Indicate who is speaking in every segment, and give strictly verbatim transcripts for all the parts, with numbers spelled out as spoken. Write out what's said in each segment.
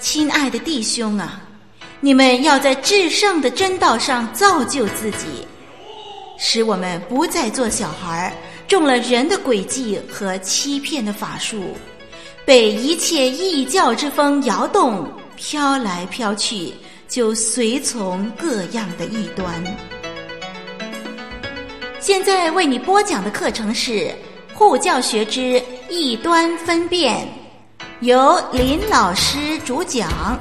Speaker 1: 亲爱的弟兄啊，你们要在至圣的真道上造就自己，使我们不再做小孩，中了人的诡计和欺骗的法术，被一切异教之风摇动，飘来飘去，就随从各样的异端。现在为你播讲的课程是护教学之异端分辨，由林老师主讲。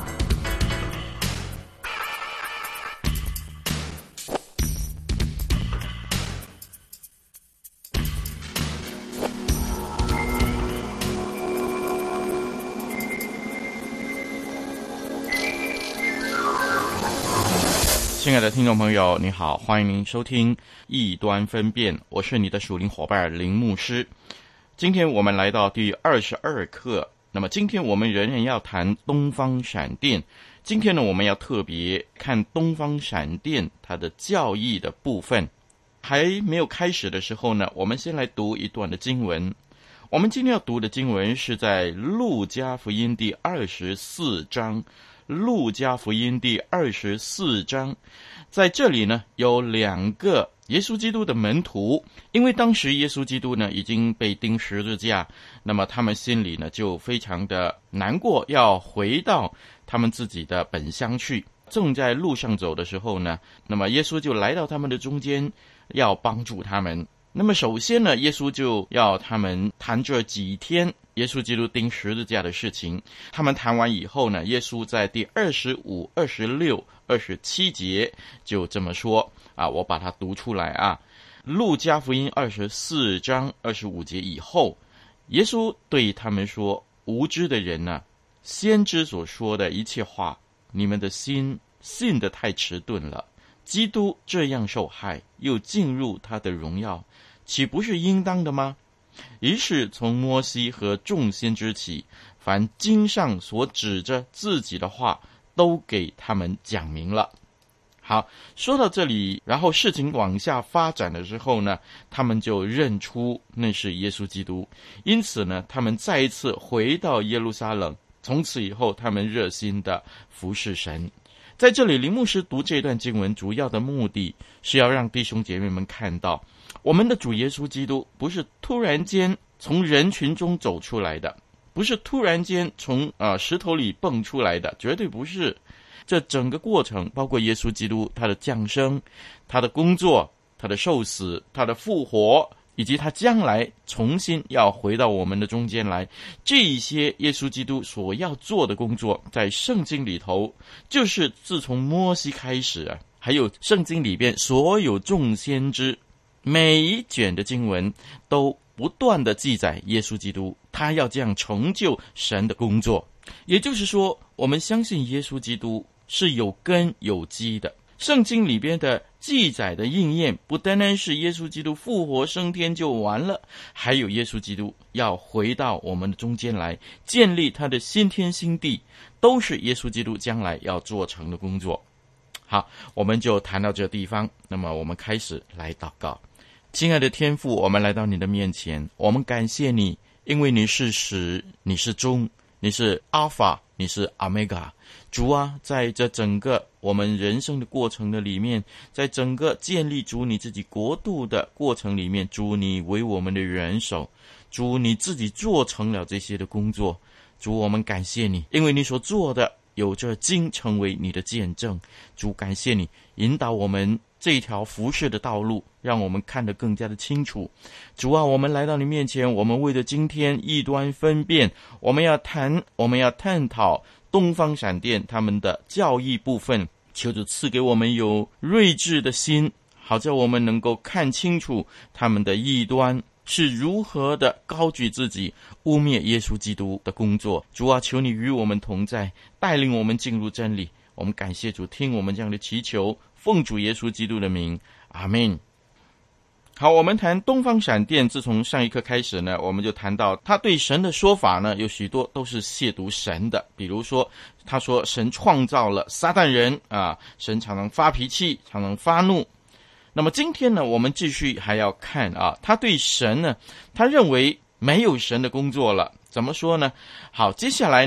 Speaker 2: 亲爱的听众朋友，你好，欢迎您收听异端分辨，我是你的属灵伙伴林牧师。今天我们来到第二十二课，那么今天我们仍然要谈东方闪电。今天呢，我们要特别看东方闪电它的教义的部分。还没有开始的时候呢，我们先来读一段的经文。我们今天要读的经文是在路加福音第二十四章。路加福音第二十四章，在这里呢有两个耶稣基督的门徒，因为当时耶稣基督呢已经被钉十字架，那么他们心里呢就非常的难过，要回到他们自己的本乡去。正在路上走的时候呢，那么耶稣就来到他们的中间，要帮助他们。那么首先呢，耶稣就要他们谈这几天耶稣基督钉十字架的事情。他们谈完以后呢，耶稣在第二十五、二十六、二十七节就这么说啊，我把它读出来啊。路加福音二十四章二十五节以后，耶稣对他们说：无知的人啊，先知所说的一切话，你们的心信得太迟钝了。基督这样受害，又进入他的荣耀，岂不是应当的吗？于是从摩西和众先知起，凡经上所指着自己的话，都给他们讲明了。好，说到这里，然后事情往下发展的时候呢，他们就认出那是耶稣基督，因此呢，他们再一次回到耶路撒冷，从此以后，他们热心的服侍神。在这里，林牧师读这段经文主要的目的是要让弟兄姐妹们看到，我们的主耶稣基督不是突然间从人群中走出来的，不是突然间从呃石头里蹦出来的，绝对不是。这整个过程，包括耶稣基督他的降生、他的工作、他的受死、他的复活，以及他将来重新要回到我们的中间来，这一些耶稣基督所要做的工作，在圣经里头，就是自从摩西开始啊，还有圣经里边所有众先知，每一卷的经文都不断的记载耶稣基督他要这样成就神的工作。也就是说，我们相信耶稣基督是有根有基的。圣经里边的记载的应验，不单单是耶稣基督复活升天就完了，还有耶稣基督要回到我们的中间来，建立他的新天新地，都是耶稣基督将来要做成的工作。好，我们就谈到这地方，那么我们开始来祷告。亲爱的天父，我们来到你的面前，我们感谢你，因为你是始，你是终，你是阿法，你是阿梅嘎。主啊，在这整个我们人生的过程的里面，在整个建立主你自己国度的过程里面，主你为我们的元首，主你自己做成了这些的工作。主，我们感谢你，因为你所做的有这经成为你的见证。主，感谢你引导我们这条服事的道路，让我们看得更加的清楚。主啊，我们来到你面前，我们为了今天异端分辨，我们要谈，我们要探讨东方闪电他们的教义部分，求主赐给我们有睿智的心，好叫我们能够看清楚他们的异端是如何的高举自己，污蔑耶稣基督的工作。主啊，求你与我们同在，带领我们进入真理。我们感谢主，听我们这样的祈求，奉主耶稣基督的名，阿们。好，我们谈东方闪电，自从上一课开始呢，我们就谈到他对神的说法呢，有许多都是亵渎神的。比如说，他说神创造了撒旦人啊，神常常发脾气，常常发怒。那么今天呢，我们继续还要看啊，他对神呢，他认为没有神的工作了。怎么说呢？好，接下来呢，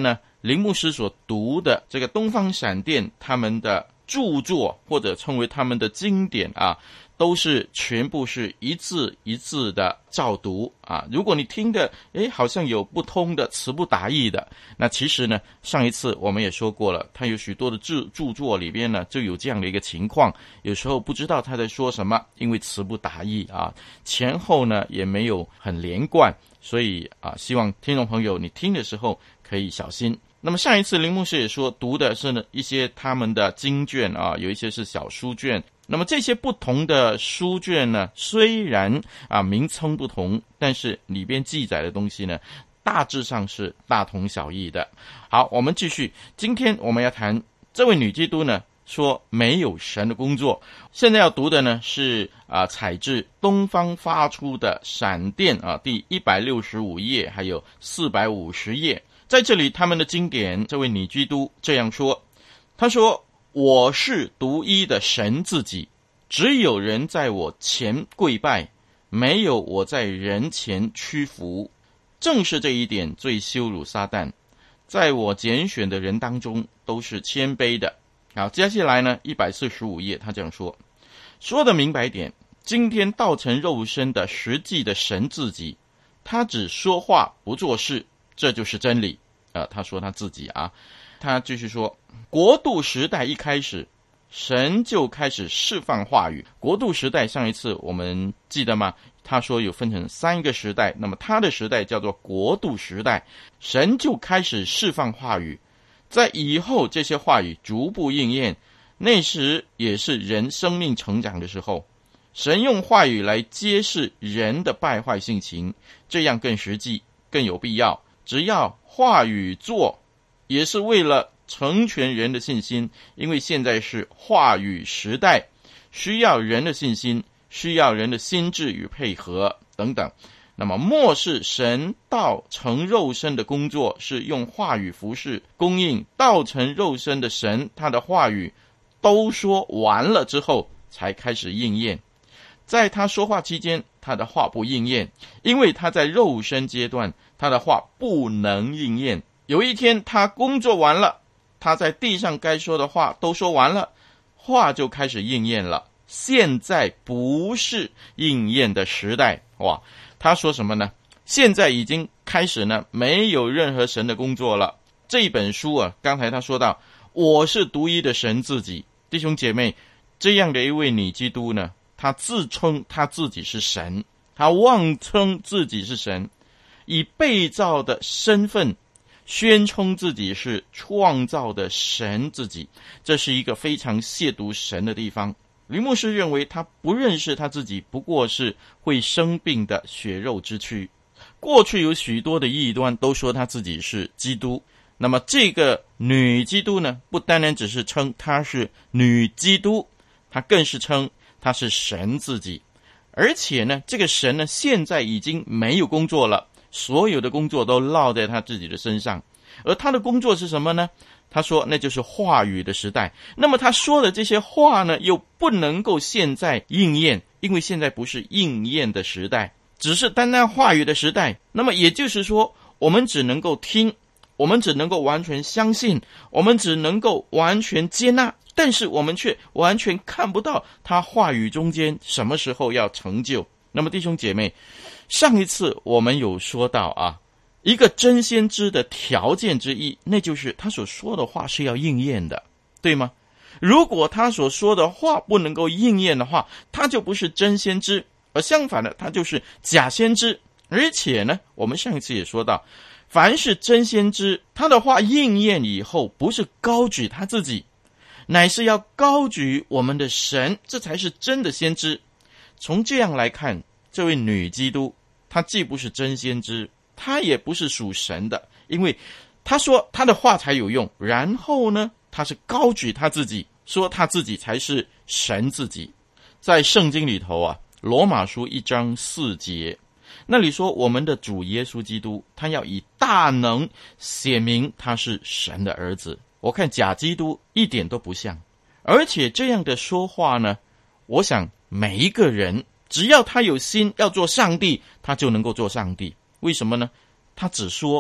Speaker 2: 林牧师所读的这个东方闪电他们的著作，或者称为他们的经典啊，都是全部是一字一字的照读啊。如果你听的诶好像有不通的，词不达意的，那其实呢，上一次我们也说过了，他有许多的著著作里边呢就有这样的一个情况，有时候不知道他在说什么，因为词不达意啊，前后呢也没有很连贯，所以啊，希望听众朋友你听的时候可以小心。那么上一次林牧师也说，读的是呢一些他们的经卷啊，有一些是小书卷。那么这些不同的书卷呢，虽然啊名称不同，但是里边记载的东西呢，大致上是大同小异的。好，我们继续，今天我们要谈这位女基督呢，说没有神的工作。现在要读的呢是啊采自东方发出的闪电啊，第一百六十五页还有四百五十页。在这里他们的经典，这位女基督这样说，她说，我是独一的神自己，只有人在我前跪拜，没有我在人前屈服。正是这一点最羞辱撒旦，在我拣选的人当中都是谦卑的。好，接下来呢一百四十五页他这样说，说的明白点，今天道成肉身的实际的神自己，他只说话不做事，这就是真理。呃，他说他自己啊，他继续说，国度时代一开始，神就开始释放话语。国度时代上一次我们记得吗？他说有分成三个时代，那么他的时代叫做国度时代，神就开始释放话语，在以后这些话语逐步应验，那时也是人生命成长的时候。神用话语来揭示人的败坏性情，这样更实际更有必要。只要话语做，也是为了成全人的信心，因为现在是话语时代，需要人的信心，需要人的心智与配合等等。那么末世神道成肉身的工作是用话语服侍供应，道成肉身的神，他的话语都说完了之后才开始应验。在他说话期间，他的话不应验，因为他在肉身阶段，他的话不能应验。有一天他工作完了，他在地上该说的话都说完了，话就开始应验了。现在不是应验的时代。哇，他说什么呢？现在已经开始呢，没有任何神的工作了。这本书啊，刚才他说到，我是独一的神自己。弟兄姐妹，这样的一位女基督呢，他自称他自己是神，他妄称自己是神，以被造的身份宣称自己是创造的神自己，这是一个非常亵渎神的地方。林牧师认为他不认识他自己，不过是会生病的血肉之躯。过去有许多的异端都说他自己是基督，那么这个女基督呢，不单单只是称她是女基督，她更是称她是神自己。而且呢，这个神呢，现在已经没有工作了，所有的工作都落在他自己的身上。而他的工作是什么呢？他说那就是话语的时代。那么他说的这些话呢，又不能够现在应验，因为现在不是应验的时代，只是单单话语的时代。那么也就是说，我们只能够听，我们只能够完全相信，我们只能够完全接纳，但是我们却完全看不到他话语中间什么时候要成就。那么弟兄姐妹，上一次我们有说到啊，一个真先知的条件之一，那就是他所说的话是要应验的，对吗？如果他所说的话不能够应验的话，他就不是真先知，而相反的，他就是假先知。而且呢，我们上一次也说到，凡是真先知，他的话应验以后，不是高举他自己，乃是要高举我们的神，这才是真的先知。从这样来看，这位女基督，她既不是真先知，她也不是属神的，因为她说她的话才有用，然后呢，她是高举她自己，说她自己才是神自己。在圣经里头啊，罗马书一章四节，那里说我们的主耶稣基督，他要以大能显明他是神的儿子。我看假基督一点都不像，而且这样的说话呢，我想每一个人只要他有心要做上帝，他就能够做上帝。为什么呢？他只说，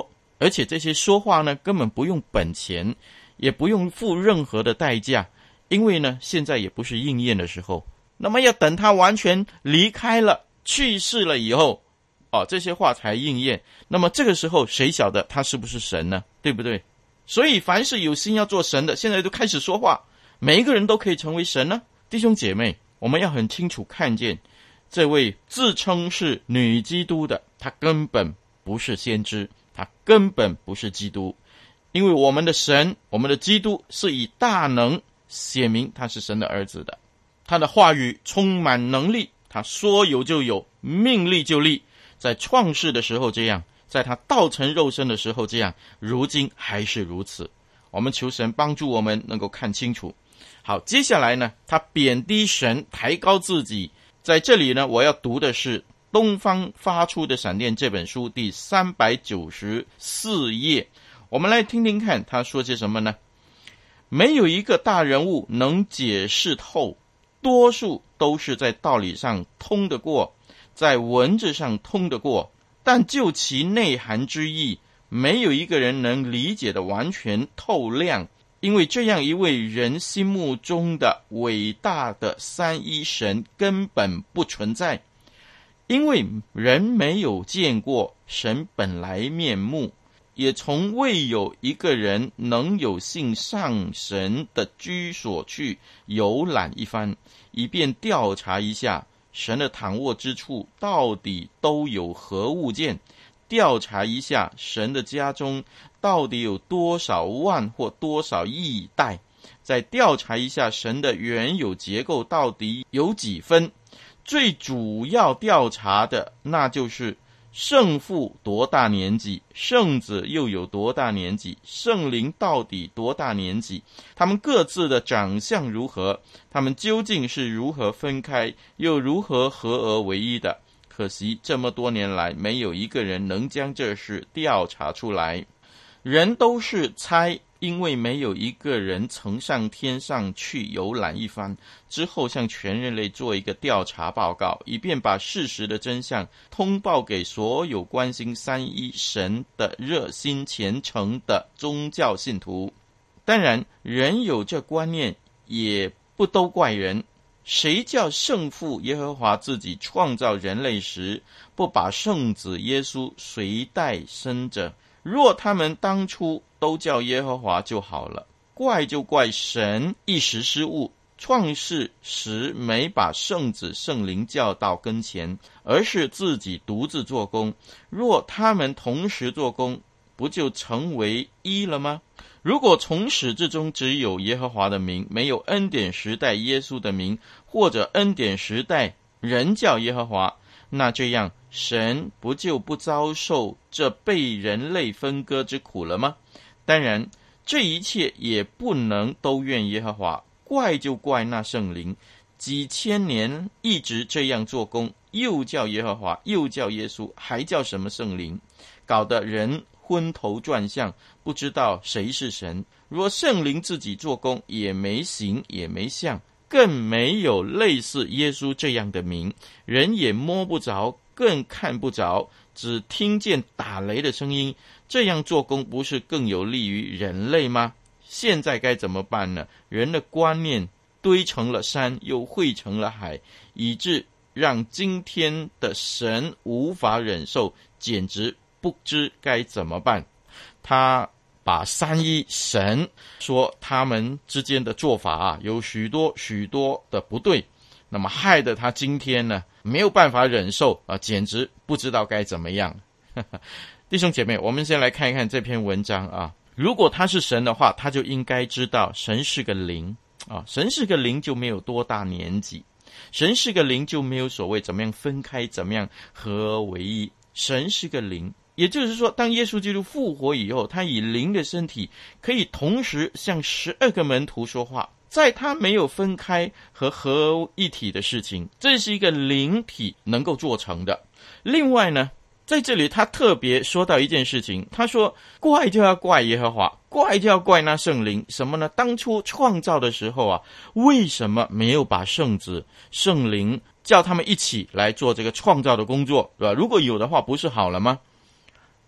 Speaker 2: 而且这些说话呢，根本不用本钱，也不用付任何的代价，因为呢，现在也不是应验的时候。那么要等他完全离开了、去世了以后，哦，这些话才应验。那么这个时候，谁晓得他是不是神呢？对不对？所以凡是有心要做神的，现在都开始说话，每一个人都可以成为神呢。弟兄姐妹，我们要很清楚看见，这位自称是女基督的，她根本不是先知，她根本不是基督。因为我们的神，我们的基督是以大能显明他是神的儿子的，他的话语充满能力，他说有就有，命立就立，在创世的时候这样，在他道成肉身的时候这样，如今还是如此。我们求神帮助我们能够看清楚。好，接下来呢，他贬低神，抬高自己。在这里呢，我要读的是东方发出的闪电这本书第三百九十四页，我们来听听看他说些什么呢？没有一个大人物能解释透，多数都是在道理上通得过，在文字上通得过，但就其内涵之意，没有一个人能理解的完全透亮。因为这样一位人心目中的伟大的三一神根本不存在，因为人没有见过神本来面目，也从未有一个人能有幸上神的居所去游览一番，以便调查一下神的躺卧之处到底都有何物件，调查一下神的家中到底有多少万或多少亿代，再调查一下神的原有结构到底有几分。最主要调查的那就是圣父多大年纪，圣子又有多大年纪，圣灵到底多大年纪，他们各自的长相如何，他们究竟是如何分开，又如何合而为一的。可惜这么多年来，没有一个人能将这事调查出来。人都是猜，因为没有一个人曾上天上去游览一番，之后向全人类做一个调查报告，以便把事实的真相通报给所有关心三一神的热心虔诚的宗教信徒。当然，人有这观念，也不都怪人。谁叫圣父耶和华自己创造人类时，不把圣子耶稣随带生着？若他们当初都叫耶和华就好了，怪就怪神一时失误，创世时没把圣子圣灵叫到跟前，而是自己独自做工。若他们同时做工，不就成为一了吗？如果从始至终只有耶和华的名，没有恩典时代耶稣的名，或者恩典时代人叫耶和华，那这样神不就不遭受这被人类分割之苦了吗？当然，这一切也不能都怨耶和华，怪就怪那圣灵，几千年一直这样做工，又叫耶和华，又叫耶稣，还叫什么圣灵，搞得人昏头转向，不知道谁是神。若圣灵自己做工，也没形也没相，更没有类似耶稣这样的名，人也摸不着，更看不着，只听见打雷的声音，这样做工不是更有利于人类吗？现在该怎么办呢？人的观念堆成了山，又汇成了海，以致让今天的神无法忍受，简直不知该怎么办。他把三一神说他们之间的做法啊，有许多许多的不对，那么害得他今天呢没有办法忍受啊，简直不知道该怎么样。弟兄姐妹，我们先来看一看这篇文章啊。如果他是神的话，他就应该知道神是个灵啊，神是个灵就没有多大年纪，神是个灵就没有所谓怎么样分开，怎么样合而为一。神是个灵，也就是说，当耶稣基督复活以后，他以灵的身体可以同时向十二个门徒说话，在他没有分开和合一体的事情，这是一个灵体能够做成的。另外呢，在这里他特别说到一件事情，他说怪就要怪耶和华，怪就要怪那圣灵，什么呢？当初创造的时候啊，为什么没有把圣子圣灵叫他们一起来做这个创造的工作，对吧？如果有的话，不是好了吗？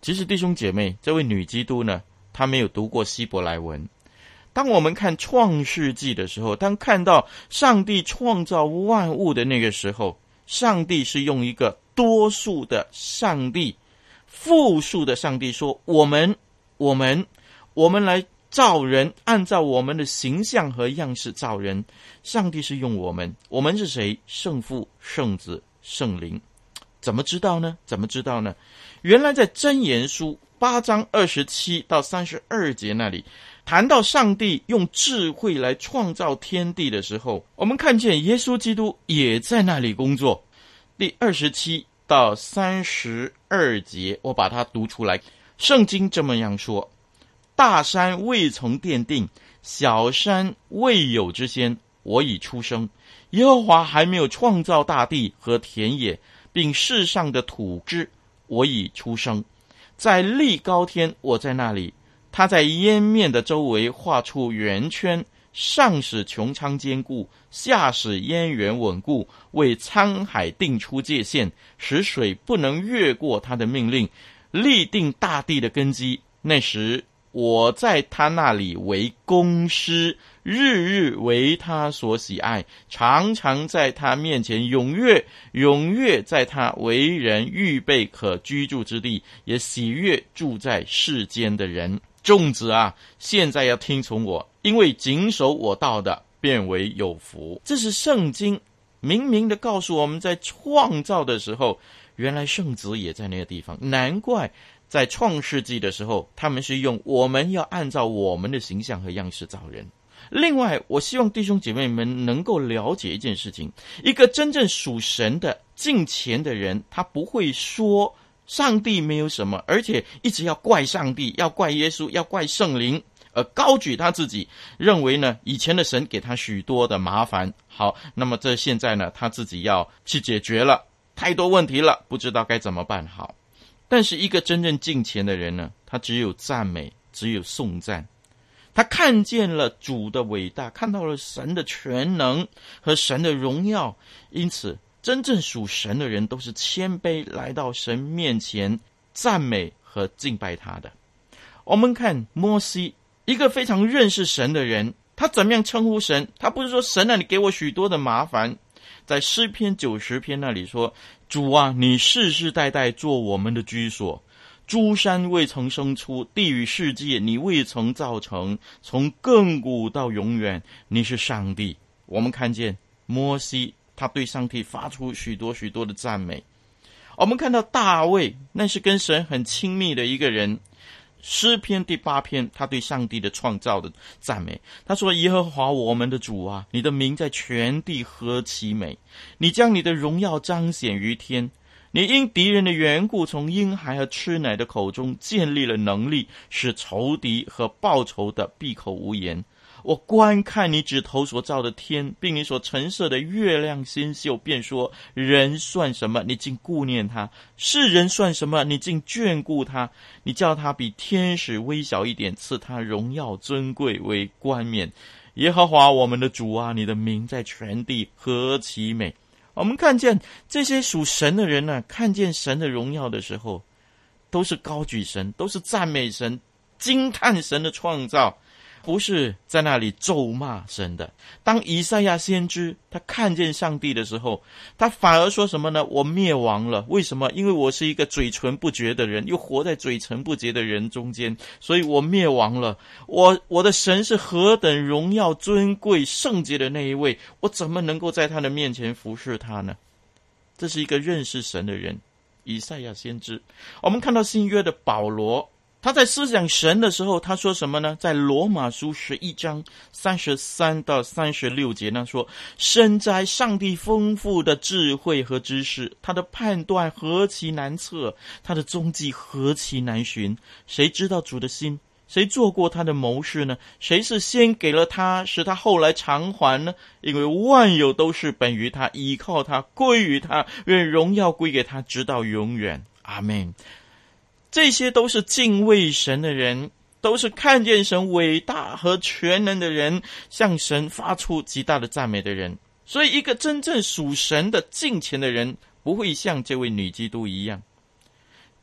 Speaker 2: 其实弟兄姐妹，这位女基督呢，她没有读过希伯来文。当我们看创世纪的时候，当看到上帝创造万物的那个时候，上帝是用一个多数的上帝，复数的上帝说，我们我们我们来造人，按照我们的形象和样式造人。上帝是用我们，我们是谁？圣父、圣子、圣灵。怎么知道呢？怎么知道呢？原来在箴言书八章二十七到三十二节那里，谈到上帝用智慧来创造天地的时候，我们看见耶稣基督也在那里工作。第二十七到三十二节，我把它读出来。圣经这么样说：大山未曾奠定，小山未有之先，我已出生。耶和华还没有创造大地和田野，并世上的土质，我已出生。在立高天，我在那里。他在渊面的周围画出圆圈，上使穹苍坚固，下使渊源稳固，为沧海定出界限，使水不能越过他的命令，立定大地的根基。那时我在他那里为工师，日日为他所喜爱，常常在他面前踊跃，踊跃在他为人预备可居住之地，也喜悦住在世间的人。众子啊，现在要听从我，因为谨守我道的，便为有福。这是圣经明明的告诉我们，在创造的时候，原来圣子也在那个地方。难怪在创世纪的时候，他们是用我们要按照我们的形象和样式造人。另外，我希望弟兄姐妹们能够了解一件事情，一个真正属神的敬虔的人，他不会说上帝没有什么，而且一直要怪上帝，要怪耶稣，要怪圣灵，而高举他自己，认为呢以前的神给他许多的麻烦。好，那么这现在呢他自己要去解决了，太多问题了，不知道该怎么办好。但是一个真正敬虔的人呢，他只有赞美，只有颂赞。他看见了主的伟大，看到了神的全能和神的荣耀，因此真正属神的人都是谦卑来到神面前赞美和敬拜他的。我们看摩西，一个非常认识神的人，他怎么样称呼神？他不是说神啊，你给我许多的麻烦。在诗篇九十篇那里说，主啊，你世世代代做我们的居所，诸山未曾生出，地与世界你未曾造成，从亘古到永远，你是上帝。我们看见摩西，他对上帝发出许多许多的赞美。我们看到大卫，那是跟神很亲密的一个人。诗篇第八篇，他对上帝的创造的赞美，他说，耶和华我们的主啊，你的名在全地何其美，你将你的荣耀彰显于天，你因敌人的缘故，从婴孩和吃奶的口中建立了能力，使仇敌和报仇的闭口无言。我观看你指头所造的天，并你所陈设的月亮星宿，便说，人算什么，你竟顾念他；世人算什么，你竟眷顾他。你叫他比天使微小一点，赐他荣耀尊贵为冠冕。耶和华我们的主啊，你的名在全地何其美。我们看见这些属神的人呢、啊，看见神的荣耀的时候，都是高举神，都是赞美神，惊叹神的创造，不是在那里咒骂神的。当以赛亚先知他看见上帝的时候，他反而说什么呢？我灭亡了。为什么？因为我是一个嘴唇不洁的人，又活在嘴唇不洁的人中间，所以我灭亡了。我我的神是何等荣耀尊贵圣洁的那一位，我怎么能够在他的面前服侍他呢？这是一个认识神的人，以赛亚先知。我们看到新约的保罗，他在思想神的时候，他说什么呢？在罗马书十一章三十三到三十六节呢，说，深哉上帝丰富的智慧和知识，他的判断何其难测，他的踪迹何其难寻。谁知道主的心？谁做过他的谋士呢？谁是先给了他，使他后来偿还呢？因为万有都是本于他，依靠他，归于他，愿荣耀归给他，直到永远。阿们。这些都是敬畏神的人，都是看见神伟大和全能的人，向神发出极大的赞美的人。所以一个真正属神的敬虔的人，不会像这位女基督一样。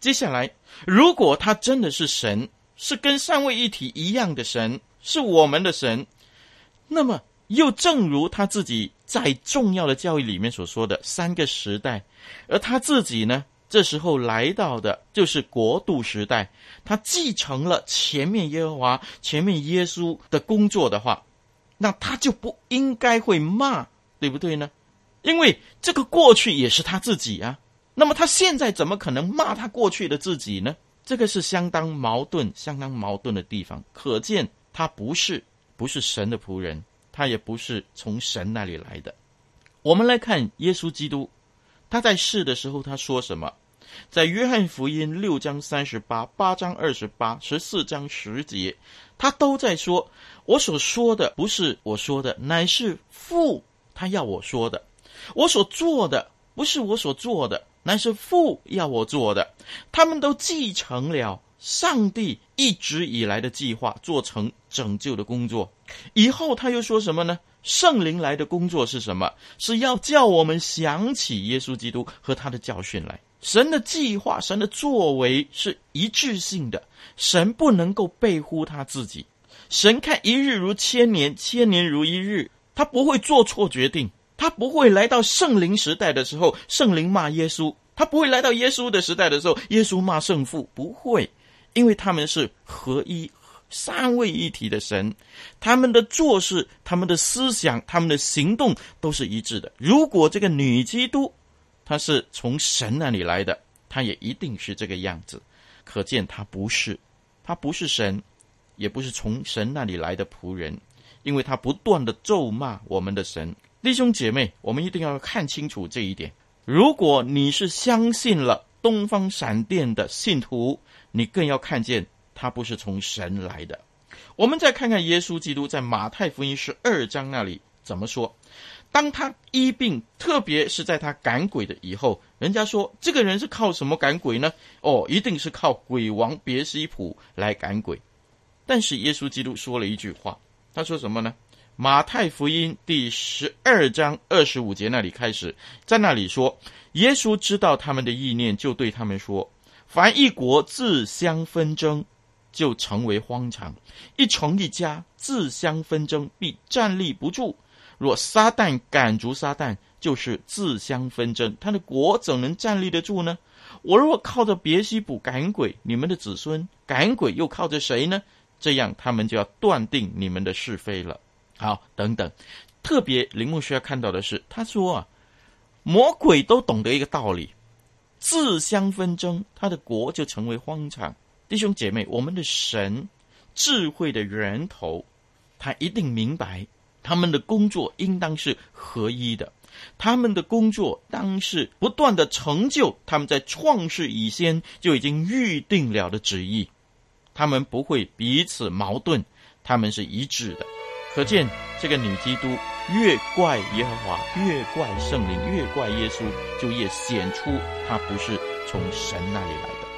Speaker 2: 接下来，如果他真的是神，是跟三位一体一样的神，是我们的神，那么又正如他自己在重要的教义里面所说的三个时代，而他自己呢，这时候来到的就是国度时代，他继承了前面耶和华、前面耶稣的工作的话，那他就不应该会骂，对不对呢？因为这个过去也是他自己啊，那么他现在怎么可能骂他过去的自己呢？这个是相当矛盾相当矛盾的地方，可见他不是不是神的仆人，他也不是从神那里来的。我们来看耶稣基督，他在世的时候他说什么？在约翰福音六章三十八、八章二十八、十四章十节，他都在说，我所说的不是我说的，乃是父他要我说的。我所做的不是我所做的，乃是父要我做的。他们都继承了上帝一直以来的计划，做成拯救的工作。以后他又说什么呢？圣灵来的工作是什么？是要叫我们想起耶稣基督和他的教训来。神的计划，神的作为是一致性的，神不能够背乎他自己。神看一日如千年，千年如一日，他不会做错决定，他不会来到圣灵时代的时候，圣灵骂耶稣，他不会来到耶稣的时代的时候，耶稣骂圣父，不会，因为他们是合一三位一体的神，他们的做事、他们的思想、他们的行动都是一致的。如果这个女基督她是从神那里来的，她也一定是这个样子，可见她不是她不是神，也不是从神那里来的仆人，因为她不断的咒骂我们的神。弟兄姐妹，我们一定要看清楚这一点。如果你是相信了东方闪电的信徒，你更要看见他不是从神来的。我们再看看耶稣基督在马太福音十二章那里怎么说。当他医病，特别是在他赶鬼的以后，人家说这个人是靠什么赶鬼呢？哦，一定是靠鬼王别西卜来赶鬼。但是耶稣基督说了一句话，他说什么呢？马太福音第十二章二十五节那里开始，在那里说，耶稣知道他们的意念，就对他们说，凡一国自相纷争，就成为荒场；一城一家自相纷争，必站立不住。若撒旦赶逐撒旦，就是自相纷争，他的国怎能站立得住呢？我若靠着别西卜赶鬼，你们的子孙赶鬼又靠着谁呢？这样他们就要断定你们的是非了。好，等等，特别林牧师要看到的是，他说啊，魔鬼都懂得一个道理，自相纷争，他的国就成为荒场。弟兄姐妹，我们的神智慧的源头，他一定明白他们的工作应当是合一的，他们的工作当是不断的成就他们在创世以前就已经预定了的旨意，他们不会彼此矛盾，他们是一致的。可见这个女基督越怪耶和华，越怪圣灵，越怪耶稣，就越显出她不是从神那里来的。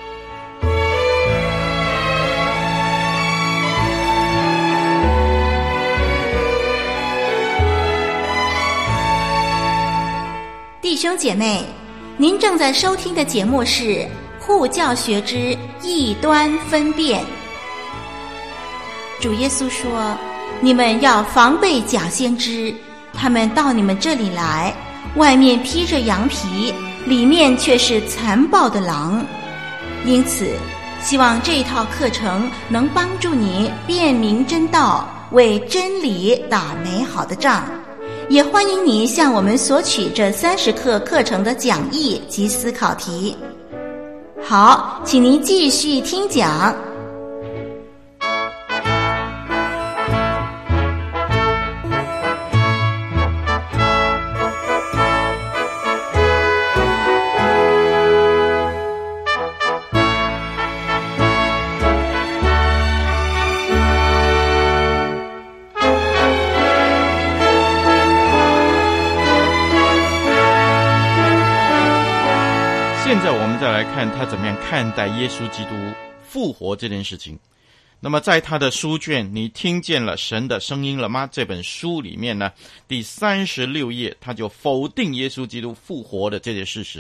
Speaker 1: 弟兄姐妹，您正在收听的节目是护教学之异端分辨。主耶稣说，你们要防备假先知，他们到你们这里来，外面披着羊皮，里面却是残暴的狼。因此，希望这套课程能帮助你辨明真道，为真理打美好的仗。也欢迎你向我们索取这三十课课程的讲义及思考题。好，请您继续听讲。
Speaker 2: 现在我们再来看他怎么样看待耶稣基督复活这件事情。那么在他的书卷你听见了神的声音了吗？这本书里面呢，第三十六页他就否定耶稣基督复活的这些事实。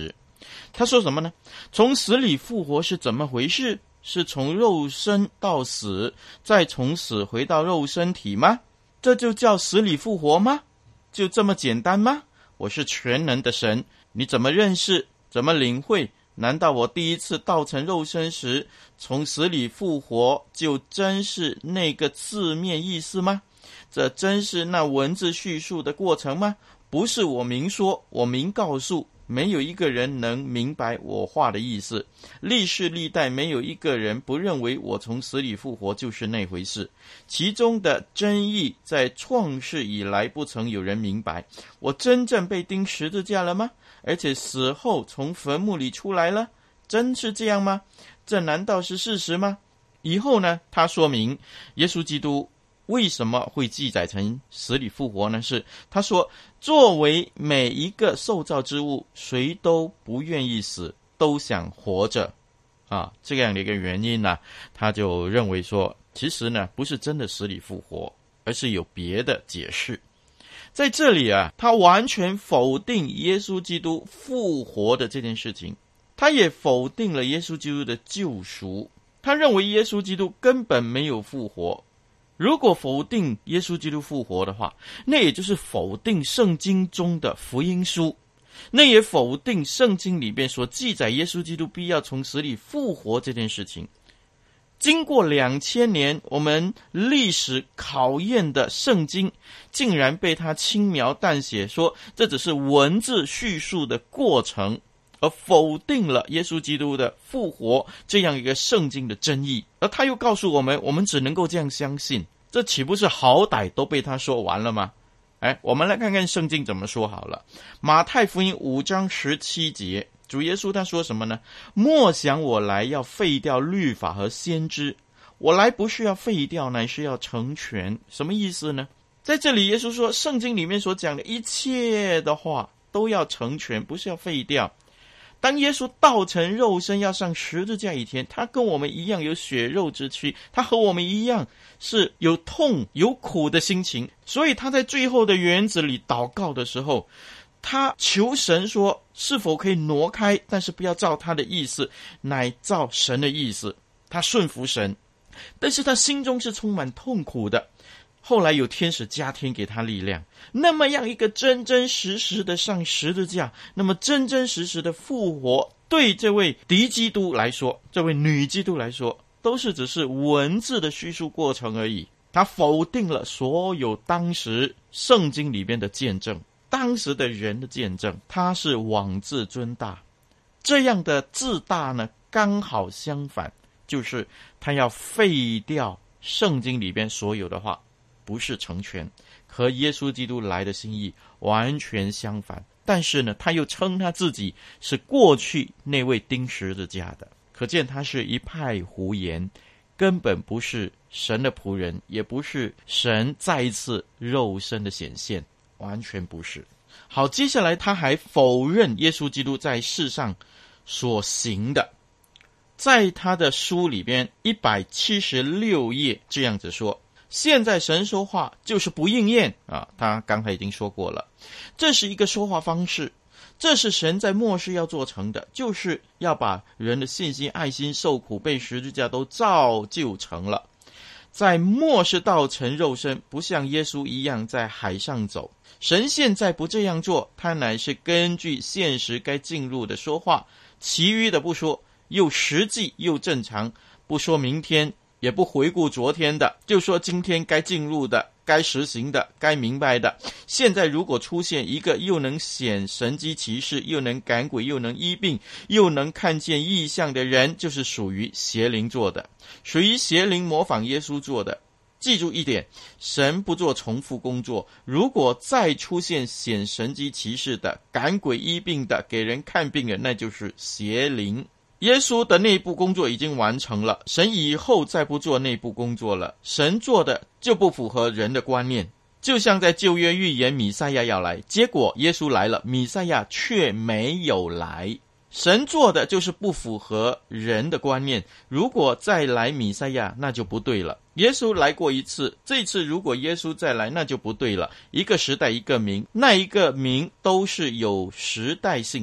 Speaker 2: 他说什么呢？从死里复活是怎么回事？是从肉身到死，再从死回到肉身体吗？这就叫死里复活吗？就这么简单吗？我是全能的神，你怎么认识？怎么领会？难道我第一次道成肉身时，从死里复活，就真是那个字面意思吗？这真是那文字叙述的过程吗？不是我明说，我明告诉，没有一个人能明白我话的意思。历世历代没有一个人不认为我从死里复活就是那回事。其中的真意在创世以来不曾有人明白。我真正被钉十字架了吗？而且死后从坟墓里出来了，真是这样吗？这难道是事实吗？以后呢，他说明耶稣基督为什么会记载成死里复活呢？是他说，作为每一个受造之物，谁都不愿意死，都想活着啊，这样的一个原因呢，他就认为说，其实呢不是真的死里复活，而是有别的解释。在这里啊，他完全否定耶稣基督复活的这件事情，他也否定了耶稣基督的救赎。他认为耶稣基督根本没有复活。如果否定耶稣基督复活的话，那也就是否定圣经中的福音书，那也否定圣经里面所记载耶稣基督必要从死里复活这件事情。经过两千年我们历史考验的圣经，竟然被他轻描淡写说这只是文字叙述的过程，而否定了耶稣基督的复活这样一个圣经的真意。而他又告诉我们，我们只能够这样相信，这岂不是好歹都被他说完了吗？哎，我们来看看圣经怎么说好了。马太福音五章十七节，主耶稣他说什么呢？莫想我来要废掉律法和先知，我来不是要废掉，乃是要成全。什么意思呢？在这里耶稣说，圣经里面所讲的一切的话都要成全，不是要废掉。当耶稣道成肉身要上十字架以前，他跟我们一样有血肉之躯，他和我们一样是有痛有苦的心情，所以他在最后的园子里祷告的时候，他求神说是否可以挪开，但是不要照他的意思，乃照神的意思。他顺服神，但是他心中是充满痛苦的。后来有天使加添给他力量，那么样一个真真实实的上十字架，那么真真实实的复活，对这位敌基督来说，这位女基督来说，都是只是文字的叙述过程而已。他否定了所有当时圣经里边的见证，当时的人的见证，他是妄自尊大。这样的自大呢，刚好相反，就是他要废掉圣经里边所有的话，不是成全，和耶稣基督来的心意完全相反。但是呢，他又称他自己是过去那位钉十字架的，可见他是一派胡言，根本不是神的仆人，也不是神再一次肉身的显现，完全不是。好，接下来他还否认耶稣基督在世上所行的，在他的书里边一百七十六页这样子说，现在神说话就是不应验啊，他刚才已经说过了，这是一个说话方式，这是神在末世要做成的，就是要把人的信心、爱心、受苦、被十字架都造就成了。在末世道成肉身，不像耶稣一样在海上走。神现在不这样做，他乃是根据现实该进入的说话，其余的不说，又实际又正常，不说明天，也不回顾昨天的，就说今天该进入的、该实行的、该明白的。现在如果出现一个又能显神迹奇事，又能赶鬼，又能医病，又能看见异象的人，就是属于邪灵做的，属于邪灵模仿耶稣做的。记住一点，神不做重复工作，如果再出现显神迹奇事的、赶鬼医病的、给人看病的，那就是邪灵。耶稣的内部工作已经完成了，神以后再不做内部工作了，神做的就不符合人的观念。就像在旧约预言弥赛亚要来，结果耶稣来了，弥赛亚却没有来。神做的就是不符合人的观念，如果再来弥赛亚，那就不对了。耶稣来过一次，这次如果耶稣再来，那就不对了。一个时代一个名，那一个名都是有时代性的，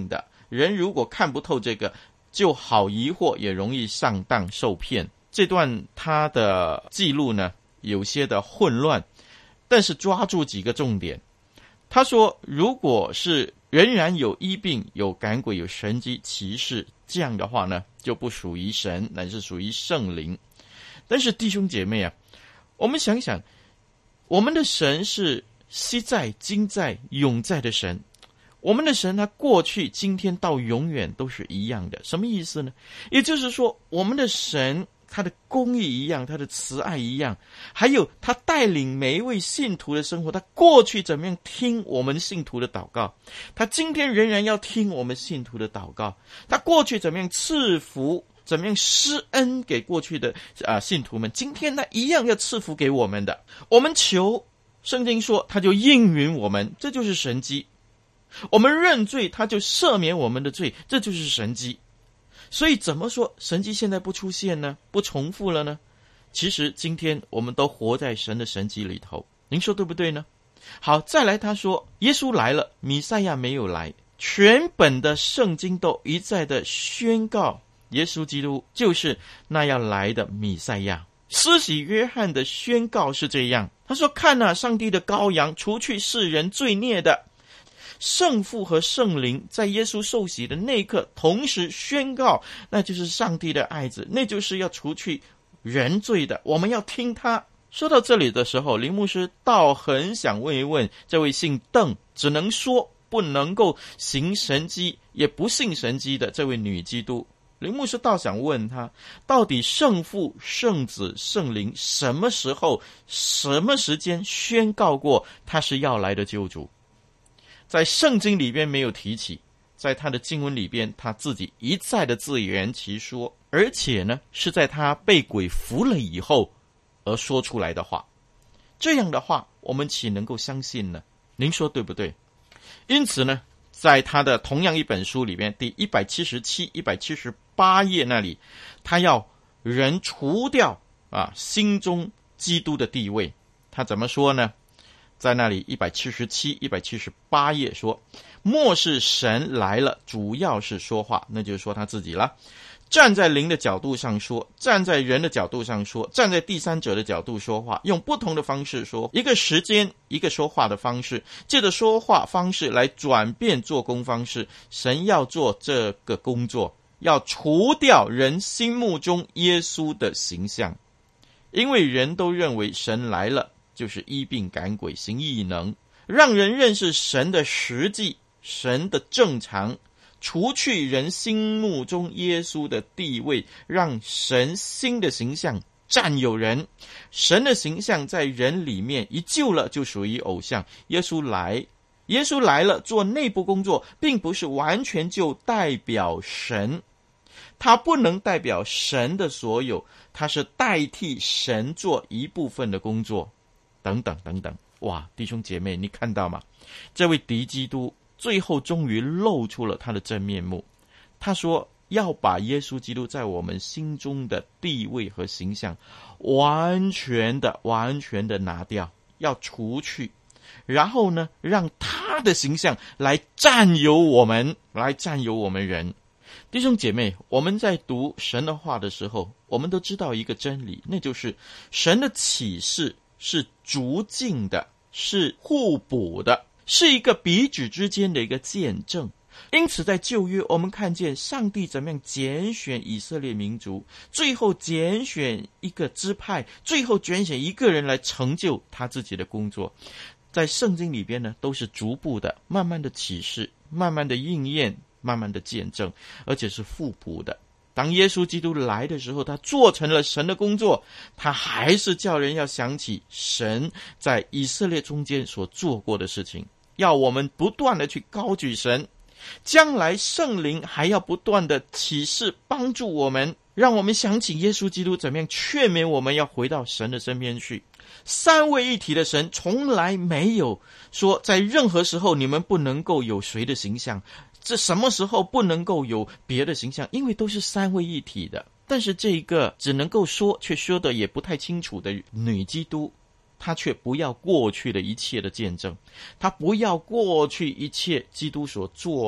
Speaker 2: 人如果看不透这个，就好疑惑，也容易上当受骗。这段他的记录呢，有些的混乱，但是抓住几个重点。他说，如果是仍然有医病、有赶鬼、有神迹奇事，这样的话呢，就不属于神，乃是属于圣灵。但是弟兄姐妹啊，我们想想，我们的神是昔在、今在、永在的神。我们的神他过去、今天到永远都是一样的。什么意思呢？也就是说，我们的神他的公义一样，他的慈爱一样，还有他带领每一位信徒的生活。他过去怎么样听我们信徒的祷告，他今天仍然要听我们信徒的祷告。他过去怎么样赐福，怎么样施恩给过去的啊、呃、信徒们，今天他一样要赐福给我们的。我们求，圣经说他就应允我们，这就是神迹。我们认罪，他就赦免我们的罪，这就是神迹。所以怎么说神迹现在不出现呢？不重复了呢？其实今天我们都活在神的神迹里头，您说对不对呢？好，再来他说耶稣来了，弥赛亚没有来。全本的圣经都一再的宣告耶稣基督就是那要来的弥赛亚。施洗约翰的宣告是这样，他说，看啊，上帝的羔羊，除去世人罪孽的。圣父和圣灵在耶稣受洗的那一刻同时宣告，那就是上帝的爱子，那就是要除去人罪的，我们要听他。说到这里的时候，林牧师倒很想问一问这位姓邓，只能说不能够行神迹，也不信神迹的这位女基督。林牧师倒想问他，到底圣父、圣子、圣灵什么时候、什么时间宣告过他是要来的救主？在圣经里边没有提起，在他的经文里边他自己一再的自圆其说，而且呢是在他被鬼附了以后而说出来的话。这样的话我们岂能够相信呢？您说对不对？因此呢，在他的同样一本书里边第一百七十七、一百七十八页那里，他要人除掉啊心中基督的地位。他怎么说呢？在那里一百七十七、一百七十八页说，末世神来了，主要是说话，那就是说他自己了。站在灵的角度上说，站在人的角度上说，站在第三者的角度说话，用不同的方式说，一个时间，一个说话的方式，借着说话方式来转变做工方式。神要做这个工作，要除掉人心目中耶稣的形象，因为人都认为神来了就是医病赶鬼行异能，让人认识神的实际，神的正常，除去人心目中耶稣的地位，让神新的形象占有人。神的形象在人里面一旧了，就属于偶像。耶稣来，耶稣来了做内部工作，并不是完全就代表神，他不能代表神的所有，他是代替神做一部分的工作，等等等等。哇，弟兄姐妹，你看到吗？这位敌基督最后终于露出了他的真面目。他说要把耶稣基督在我们心中的地位和形象完全的完全的拿掉，要除去，然后呢让他的形象来占有我们，来占有我们人。弟兄姐妹，我们在读神的话的时候，我们都知道一个真理，那就是神的启示是逐进的，是互补的，是一个彼此之间的一个见证。因此在旧约我们看见上帝怎么样拣选以色列民族，最后拣选一个支派，最后拣选一个人来成就他自己的工作。在圣经里边呢，都是逐步的，慢慢的启示，慢慢的应验，慢慢的见证，而且是互补的。当耶稣基督来的时候，他做成了神的工作，他还是叫人要想起神在以色列中间所做过的事情，要我们不断的去高举神。将来圣灵还要不断的启示帮助我们，让我们想起耶稣基督怎么样劝勉我们要回到神的身边去。三位一体的神从来没有说在任何时候你们不能够有谁的形象，这什么时候不能够有别的形象，因为都是三位一体的。但是这一个只能够说却说的也不太清楚的女基督，她却不要过去的一切的见证，她不要过去一切基督所做的，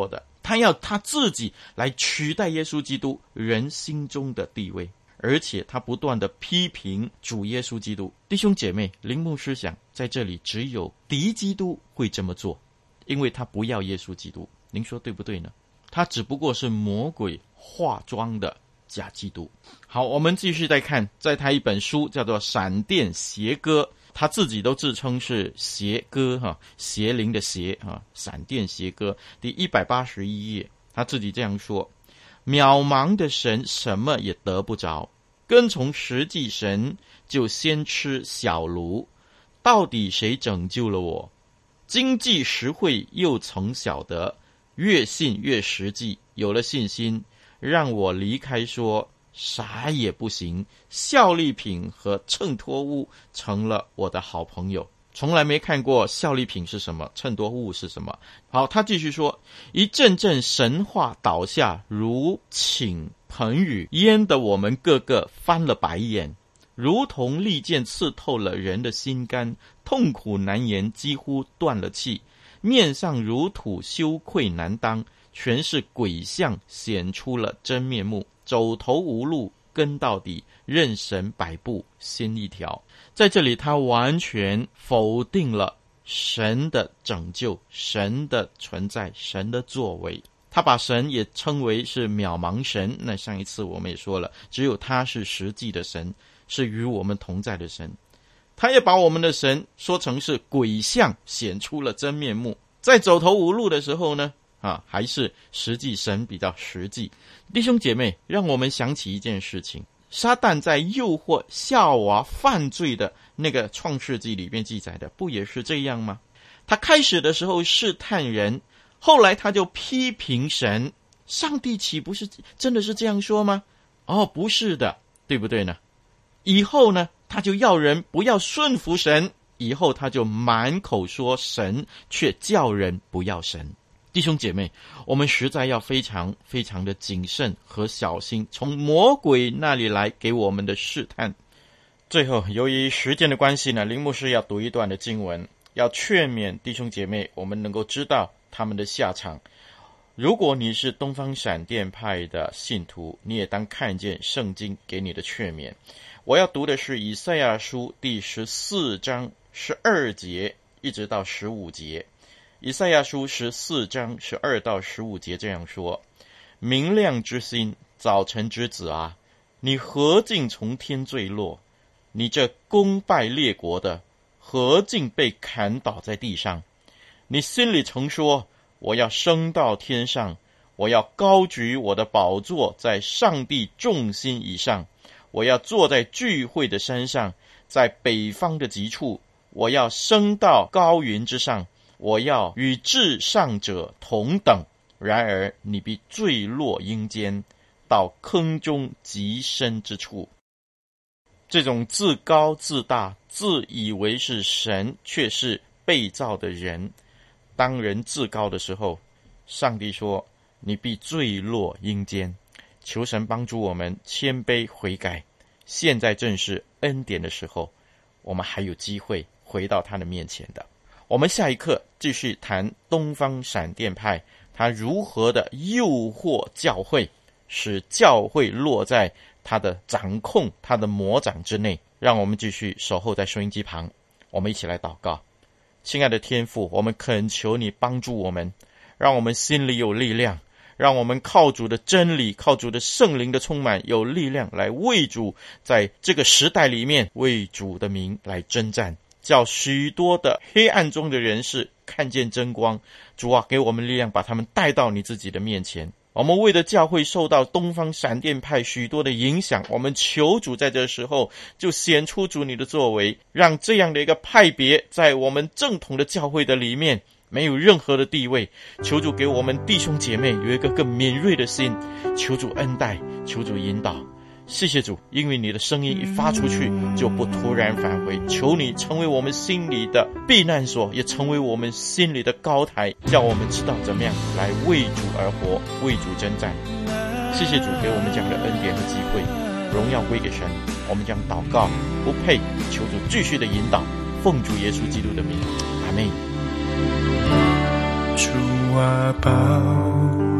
Speaker 2: 他要他自己来取代耶稣基督人心中的地位，而且他不断的批评主耶稣基督。弟兄姐妹，林牧师想在这里只有敌基督会这么做，因为他不要耶稣基督。您说对不对呢？他只不过是魔鬼化妆的假基督。好，我们继续再看，在他一本书叫做《闪电邪歌》，他自己都自称是邪歌哈，邪灵的邪哈，闪电邪歌第一百八十一页，他自己这样说：渺茫的神什么也得不着，跟从实际神就先吃小炉，到底谁拯救了我？经济实惠又曾晓得，越信越实际，有了信心，让我离开说啥也不行，效力品和衬托物成了我的好朋友。从来没看过效力品是什么，衬托物是什么。好，他继续说，一阵阵神话倒下，如倾盆雨，淹得我们个个翻了白眼，如同利剑刺透了人的心肝，痛苦难言，几乎断了气，面上如土，羞愧难当，全是鬼相显出了真面目，走投无路，跟到底，任神摆布，心一条。在这里他完全否定了神的拯救，神的存在，神的作为。他把神也称为是渺茫神，那上一次我们也说了，只有他是实际的神，是与我们同在的神。他也把我们的神说成是鬼相显出了真面目，在走投无路的时候呢啊，还是实际神比较实际。弟兄姐妹，让我们想起一件事情，撒旦在诱惑夏娃犯罪的那个创世纪里面记载的，不也是这样吗？他开始的时候试探人，后来他就批评神，上帝岂不是真的是这样说吗？哦，不是的，对不对呢？以后呢，他就要人不要顺服神，以后他就满口说神，却叫人不要神。弟兄姐妹，我们实在要非常非常的谨慎和小心从魔鬼那里来给我们的试探。最后，由于时间的关系呢，林牧师要读一段的经文，要劝勉弟兄姐妹，我们能够知道他们的下场。如果你是东方闪电派的信徒，你也当看见圣经给你的劝勉。我要读的是以赛亚书第十四章十二节一直到十五节。以赛亚书十四章十二到十五节这样说：明亮之星，早晨之子啊，你何竟从天坠落？你这攻败列国的，何竟被砍倒在地上？你心里曾说，我要升到天上，我要高举我的宝座在上帝众星以上，我要坐在聚会的山上，在北方的极处，我要升到高云之上，我要与至上者同等。然而你必坠落阴间，到坑中极深之处。这种自高自大，自以为是神，却是被造的人。当人自高的时候，上帝说你必坠落阴间。求神帮助我们谦卑悔改，现在正是恩典的时候，我们还有机会回到他的面前的。我们下一课继续谈东方闪电派，他如何的诱惑教会，使教会落在他的掌控，他的魔掌之内。让我们继续守候在收音机旁，我们一起来祷告。亲爱的天父，我们恳求你帮助我们，让我们心里有力量，让我们靠主的真理，靠主的圣灵的充满，有力量来为主，在这个时代里面为主的名来征战，叫许多的黑暗中的人士看见真光。主啊，给我们力量，把他们带到你自己的面前。我们为了教会受到东方闪电派许多的影响，我们求主在这时候就显出主你的作为，让这样的一个派别在我们正统的教会的里面没有任何的地位。求主给我们弟兄姐妹有一个更敏锐的心，求主恩待，求主引导。谢谢主，因为你的声音一发出去就不突然返回。求你成为我们心里的避难所，也成为我们心里的高台，叫我们知道怎么样来为主而活，为主征战。谢谢主给我们这样的恩典和机会，荣耀归给神。我们将祷告不配，求主继续的引导，奉主耶稣基督的名，阿们。
Speaker 3: 主啊，宝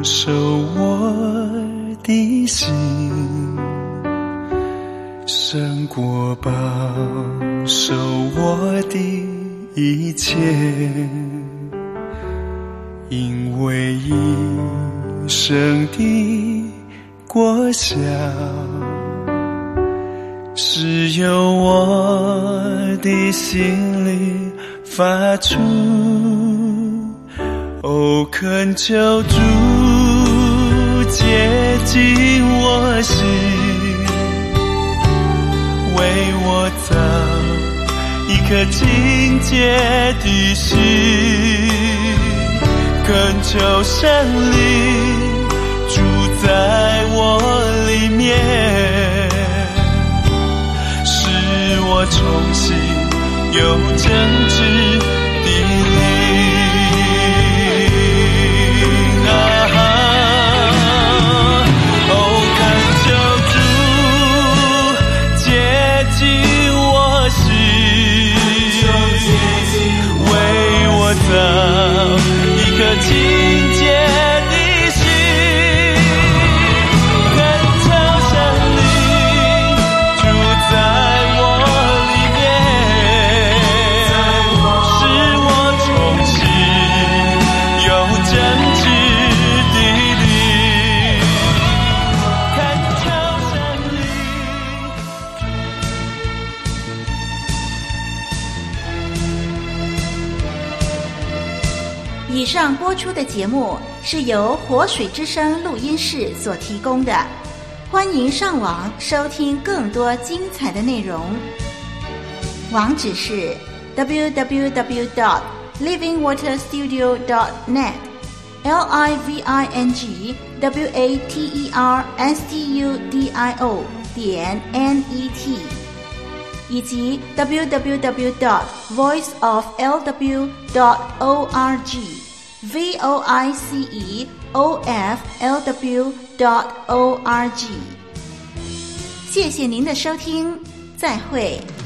Speaker 3: 守我的心，胜过保守我的一切，因为一生的果效是由我的心里发出。哦，恳求主接近我心，为我造一颗清洁的心，恳求圣灵住在我里面，使我重新有正直的灵。一颗清洁的心，恳求圣灵住在我里面，使我重新有正直的灵，恳求圣灵。
Speaker 1: 以上播出的节目是由活水之声录音室所提供的，欢迎上网收听更多精彩的内容。网址是 double-u double-u double-u dot living water studio dot net L I V I N G W A T E R S T U D I O 点 N E T， 以及 double-u double-u double-u dot voice of L W dot org V O I C E O F L W dot org。 谢谢您的收听，再会。